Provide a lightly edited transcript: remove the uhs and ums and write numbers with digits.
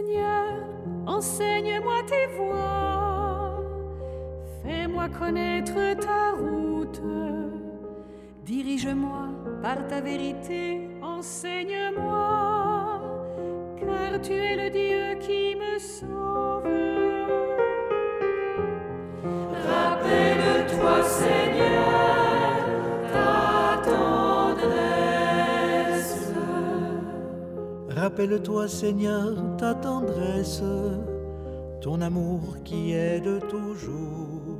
Seigneur, enseigne-moi tes voies, fais-moi connaître ta route, dirige-moi par ta vérité, enseigne-moi, car tu es le Dieu qui me sauve. Rappelle-toi, Seigneur, ta tendresse. Rappelle-toi, Seigneur, ta tendresse, ton amour qui est de toujours.